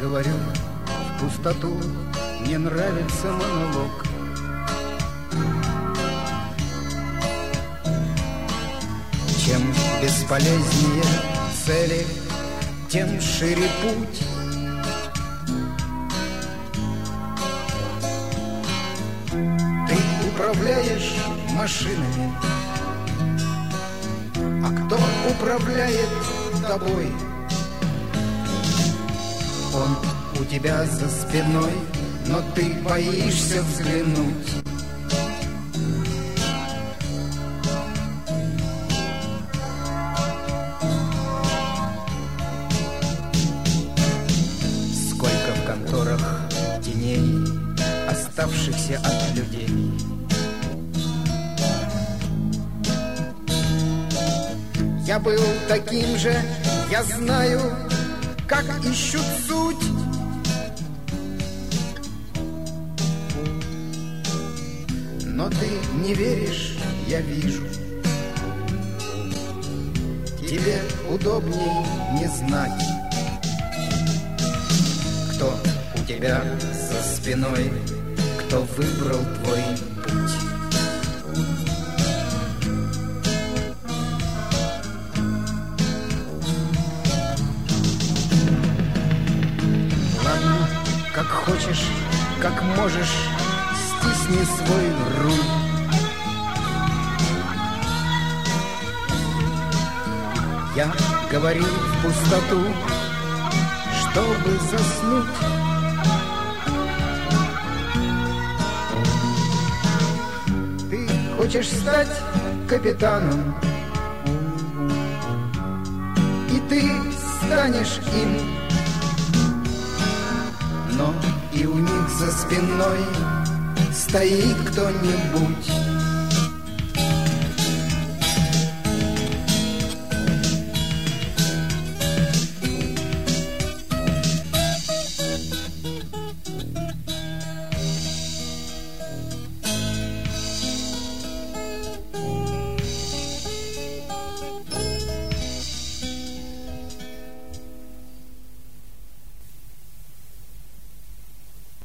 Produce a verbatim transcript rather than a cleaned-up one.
говорю в пустоту, мне нравится монолог. Чем бесполезнее цели, тем шире путь. Ты управляешь машинами, а кто управляет тобой? Он у тебя за спиной, но ты боишься взглянуть. Сколько в конторах теней, оставшихся от людей. Я был таким же, я знаю, как ищут суть. Но ты не веришь, я вижу. Тебе удобней не знать, кто у тебя за спиной, кто выбрал твой путь. Ладно, как хочешь, как можешь, стисни свой руль. Я говорил в пустоту, чтобы заснуть. Ты хочешь стать капитаном, и ты станешь им. Но и у них за спиной стоит кто-нибудь.